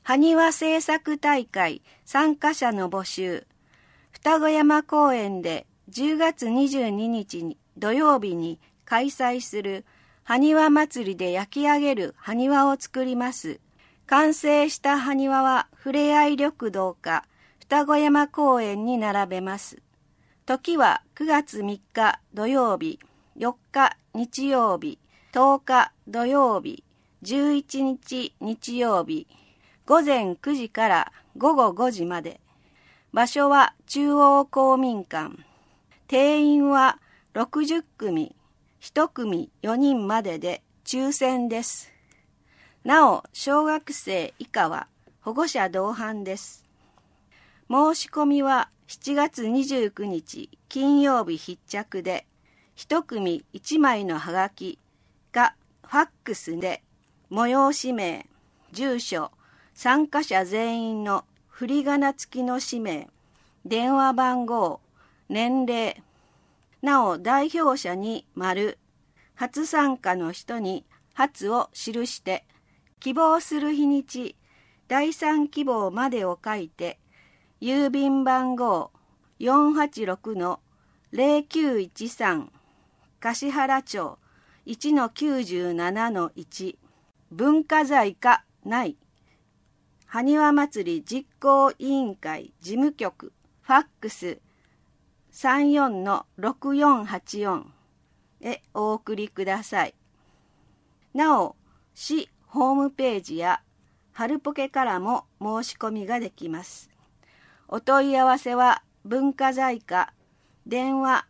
埴輪制作大会参加者の募集。双子山公園で10月22日に土曜日に開催する埴輪祭りで焼き上げる埴輪を作ります。完成した埴輪はふれあい緑道か双子山公園に並べます。時は9月3日土曜日、4日日曜日、10日土曜日、11日日曜日、午前9時から午後5時まで。場所は中央公民館。定員は60組、1組4人までで抽選です。なお、小学生以下は保護者同伴です。申し込みは7月29日金曜日必着で、1組1枚のハガキがファックスで催し名、住所、参加者全員の振り仮名付きの氏名、電話番号、年齢、なお代表者に丸、初参加の人に初を記して、希望する日にち、第3希望までを書いて、郵便番号 486-0913 橿原町 1-97-1 文化財かない埴輪祭り実行委員会事務局ファックス 34-6484 へお送りください。なお、市ホームページや春ポケからも申し込みができます。お問い合わせは文化財課電話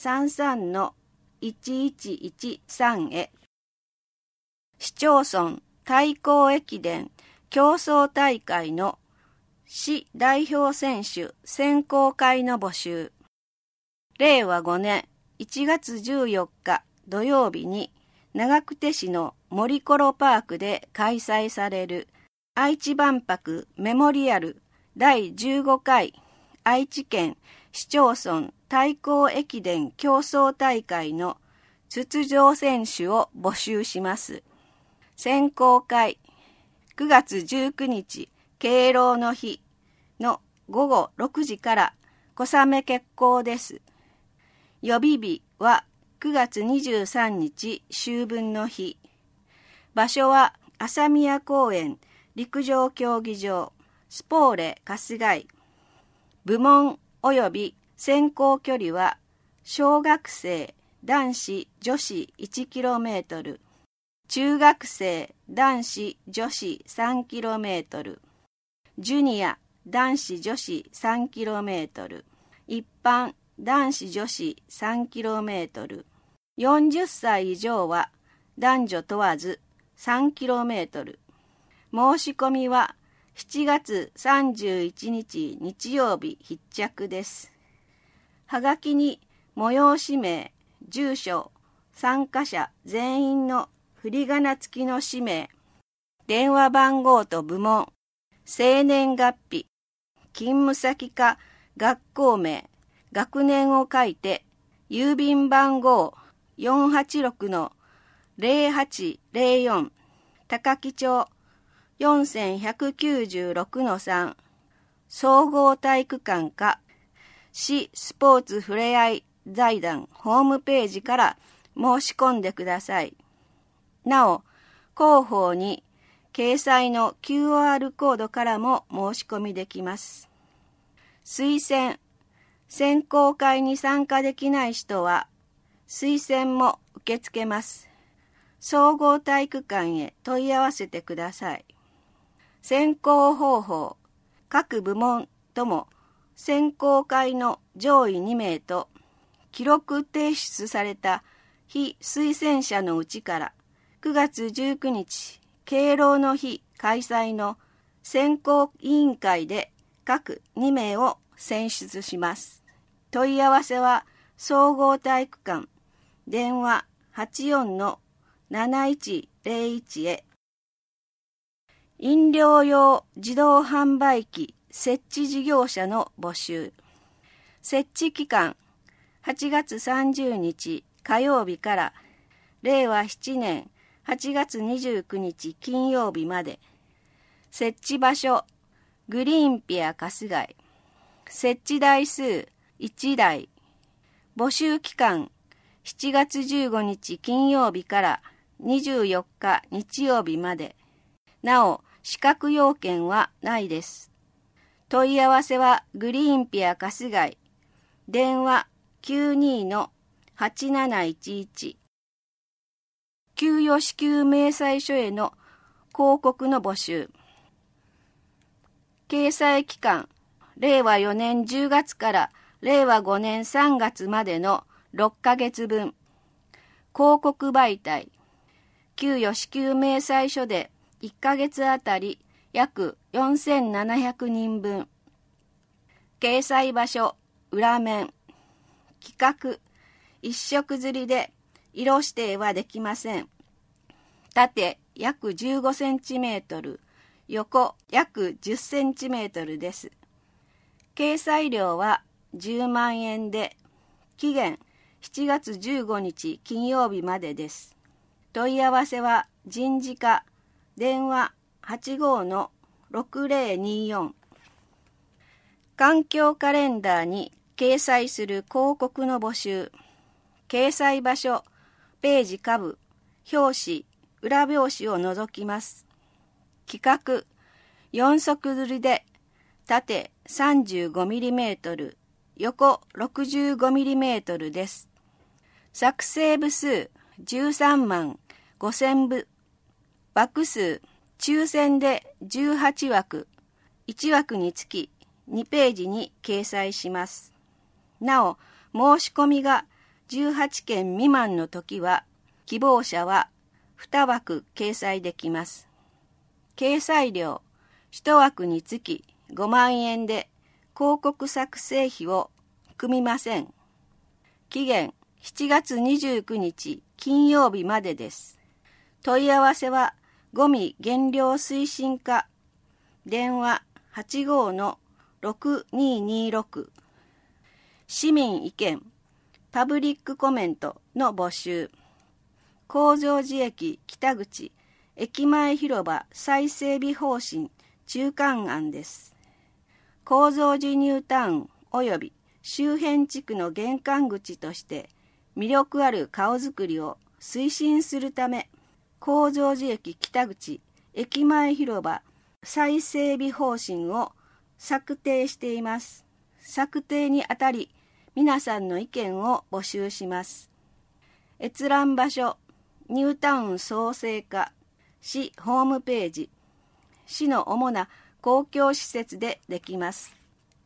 33-1113 へ。市町村対抗駅伝競争大会の市代表選手選考会の募集。令和5年1月14日土曜日に長久手市の森コロパークで開催される愛知万博メモリアル第15回愛知県市町村対抗駅伝競争大会の出場選手を募集します。選考会9月19日敬老の日の午後6時から小雨決行です。予備日は9月23日秋分の日。場所は朝宮公園陸上競技場スポーレ春日井。部門及び選考距離は小学生男子女子 1km、中学生男子女子 3km、ジュニア男子女子 3km、一般男子女子 3km、40歳以上は男女問わず 3km。申し込みは7月31日日曜日必着です。はがきに催し名、住所、参加者全員の振り仮名付きの氏名、電話番号と部門、生年月日、勤務先か学校名、学年を書いて、郵便番号 486-0804 高木町4196-3総合体育館か市スポーツふれあい財団ホームページから申し込んでください。なお、広報に掲載の QR コードからも申し込みできます。推薦、選考会に参加できない人は推薦も受け付けます。総合体育館へ問い合わせてください。選考方法、各部門とも選考会の上位2名と記録提出された非推薦者のうちから9月19日敬老の日開催の選考委員会で各2名を選出します。問い合わせは総合体育館電話 84-7101 へ。飲料用自動販売機設置事業者の募集。設置期間8月30日火曜日から令和7年8月29日金曜日まで。 設置場所グリーンピア春日井。設置台数1台。募集期間7月15日金曜日から24日日曜日まで。なお、資格要件はないです。問い合わせはグリーンピア春日井。電話92-8711。給与支給明細書への広告の募集。掲載期間、令和4年10月から令和5年3月までの6ヶ月分。広告媒体。給与支給明細書で1ヶ月あたり約4700人分。掲載場所、裏面。規格、一色刷りで色指定はできません。縦約15センチメートル、横約10センチメートルです。掲載料は10万円で、期限7月15日金曜日までです。問い合わせは人事課、電話85-6024。環境カレンダーに掲載する広告の募集。掲載場所、ページ下部、表紙、裏表紙を除きます。規格、4色刷りで、縦 35mm、横 65mm です。作成部数13万5000部。枠数、抽選で18枠。1枠につき2ページに掲載します。なお、申し込みが18件未満の時は、希望者は2枠掲載できます。掲載料、1枠につき5万円で広告作成費を組みません。期限7月29日金曜日までです。問い合わせはゴミ減量推進課、電話85-6226。市民意見、パブリックコメントの募集。高蔵寺駅北口駅前広場再整備方針中間案です。高蔵寺ニュータウン及び周辺地区の玄関口として魅力ある顔づくりを推進するため、高蔵寺駅北口駅前広場再整備方針を策定しています。策定にあたり、皆さんの意見を募集します。閲覧場所、ニュータウン創生課、市ホームページ、市の主な公共施設でできます。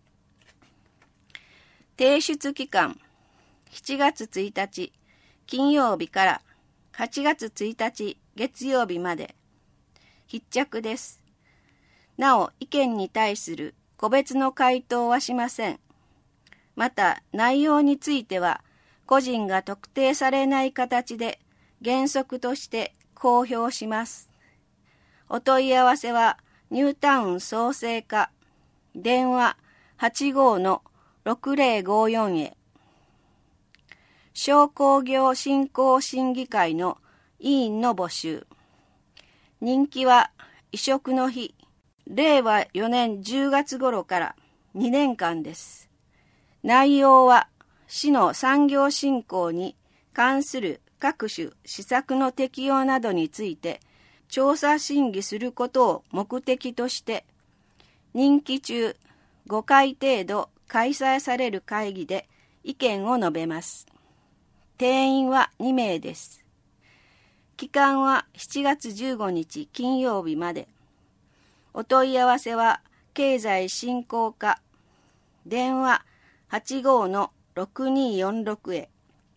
提出期間、7月1日金曜日から8月1日月曜日まで。必着です。なお、意見に対する個別の回答はしません。また、内容については、個人が特定されない形で原則として公表します。お問い合わせは、ニュータウン創生課、電話85-6054へ。商工業振興審議会の委員の募集。任期は移植の日、令和4年10月頃から2年間です。内容は市の産業振興に関する各種施策の適用などについて調査審議することを目的として、任期中5回程度開催される会議で意見を述べます。定員は2名です。期間は7月15日金曜日まで。お問い合わせは経済振興課、電話85-6246へ。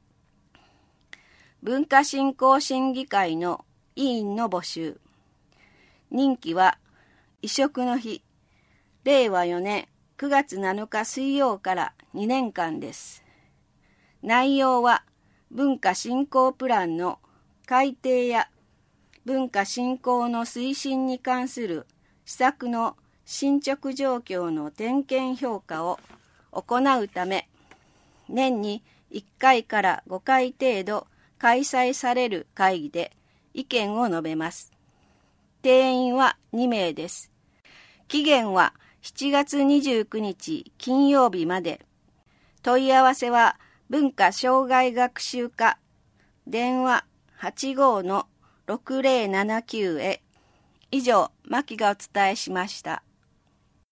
文化振興審議会の委員の募集。任期は移植の日、令和4年9月7日水曜から2年間です。内容は文化振興プランの改定や文化振興の推進に関する施策の進捗状況の点検評価を行うため、年に1回から5回程度開催される会議で意見を述べます。定員は2名です。 期限は7月29日金曜日まで。問い合わせは文化障害学習課、電話85-6079へ。以上、マキがお伝えしました。